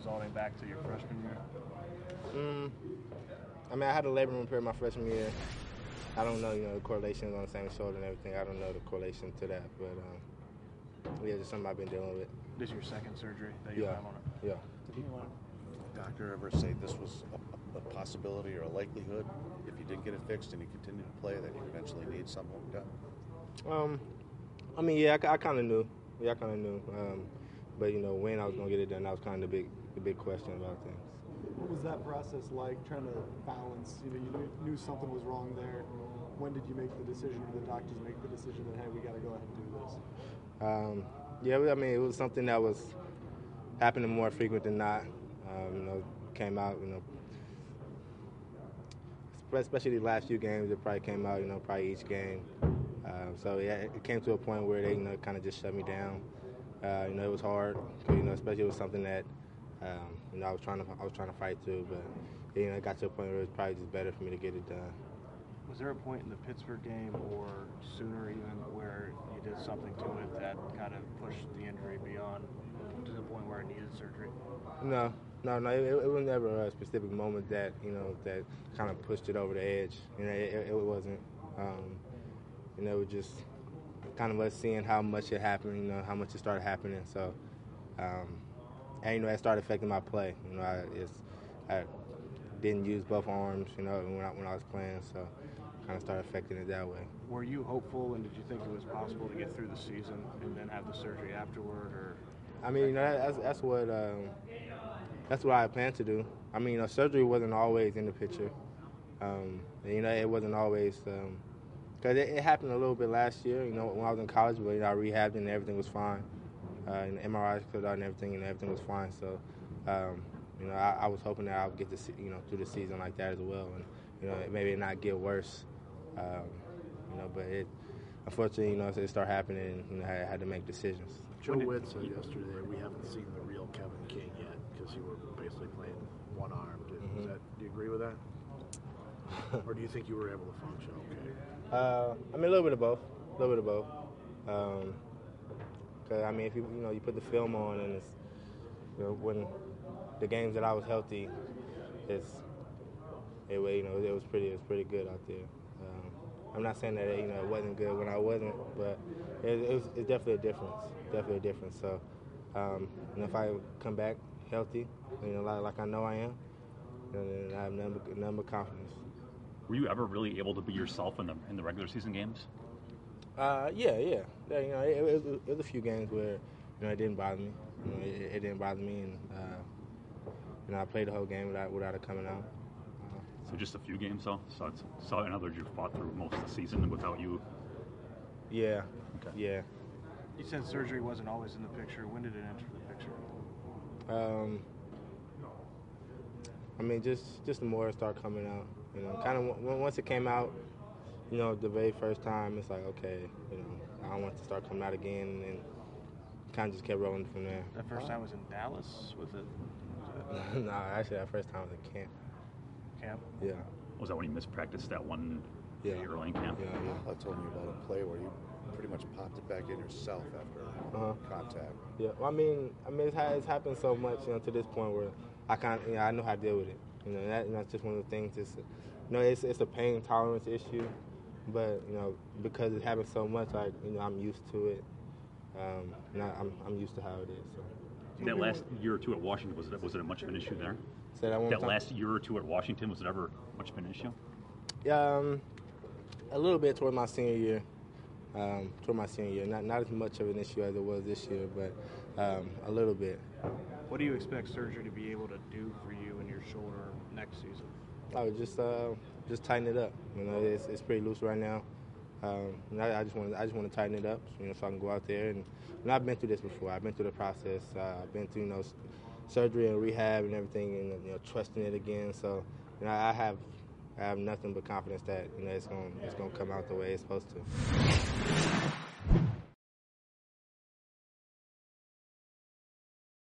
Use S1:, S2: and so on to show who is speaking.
S1: resulting back to your freshman year?
S2: I mean, I had a labrum repair my freshman year. I don't know, the correlations on the same shoulder and everything. I don't know the correlation to that, but yeah, just something I've been dealing with.
S1: This is your second surgery that you have on it?
S2: Yeah.
S3: Did the doctor ever say this was a possibility or a likelihood if you didn't get it fixed and you continue to play that you eventually need something like that?
S2: I mean, yeah, I kind of knew. Yeah, I kind of knew. But when I was gonna get it done, that was kind of the big question about things.
S4: What was that process like, trying to balance? You knew something was wrong there. When did you make the decision, or the doctors make the decision that, hey, we got to go ahead and do this?
S2: Yeah, I mean, it was something that was happening more frequent than not. Came out, especially the last few games, it probably came out, probably each game. So yeah, it came to a point where they, kind of just shut me down. It was hard, especially it was something that, I was trying to fight through, but it got to a point where it was probably just better for me to get it done.
S1: Was there a point in the Pittsburgh game or sooner even where you did something to it that kind of pushed the injury beyond to the point where it needed surgery?
S2: No. It was never a specific moment that that kind of pushed it over the edge. It wasn't. It was just kind of us seeing how much it happened. How much it started happening. So, and it started affecting my play. I didn't use both arms. When I was playing, so kind of started affecting it that way.
S1: Were you hopeful, and did you think it was possible to get through the season and then have the surgery afterward, or?
S2: I mean, that's what I planned to do. I mean, surgery wasn't always in the picture. It wasn't always because it happened a little bit last year. When I was in college, but I rehabbed and everything was fine. And the MRIs cleared out and everything was fine. So, I was hoping that I would get to through the season like that as well, and maybe not get worse. But it unfortunately, it started happening, and I had to make decisions.
S5: Joe Witt said yesterday we haven't seen the real Kevin King yet because you were basically playing one-armed. Do you agree with that? Or do you think you were able to function okay?
S2: I mean, a little bit of both. Because I mean, if you put the film on, and it's when the games that I was healthy, it was pretty good out there. I'm not saying that it wasn't good when I wasn't, but it's definitely a difference. So, if I come back healthy, like I know I am, then I have none but confidence.
S6: Were you ever really able to be yourself in the regular season games?
S2: Yeah. It was a few games where it didn't bother me. It didn't bother me, and I played the whole game without it coming out.
S6: So just a few games, though. So in other words, you fought through most of the season without you.
S2: Yeah.
S6: Okay.
S2: Yeah.
S1: You said surgery wasn't always in the picture. When did it enter the picture?
S2: I mean, just the more it started coming out. Kind of once it came out, the very first time, it's like, okay, I don't want it to start coming out again, and kind of just kept rolling from there.
S1: That first time was in Dallas, was it?
S2: No, actually, that first time was in camp.
S1: Camp?
S2: Yeah.
S6: Was that when you missed practice that one day early in camp?
S2: Yeah.
S3: I told you about a play where you pretty much popped it back in yourself after contact.
S2: Yeah. Well, I mean, it's happened so much, to this point where I know how to deal with it. That's just one of the things. It's a pain tolerance issue, but because it happens so much, I'm used to it. I'm used to how it is. So.
S6: That last year or two at Washington, was it much of an issue there?
S2: Say that one more time.
S6: Last year or two at Washington, was it ever much of an issue?
S2: A little bit toward my senior year. Not as much of an issue as it was this year, but a little bit.
S1: What do you expect surgery to be able to do for you and your shoulder next season?
S2: I would just tighten it up. It's pretty loose right now. I just want to tighten it up, so I can go out there and I've been through this before. I've been through the process. I've been through surgery and rehab and everything, and trusting it again. So I have nothing but confidence that it's going to come out the way it's supposed to.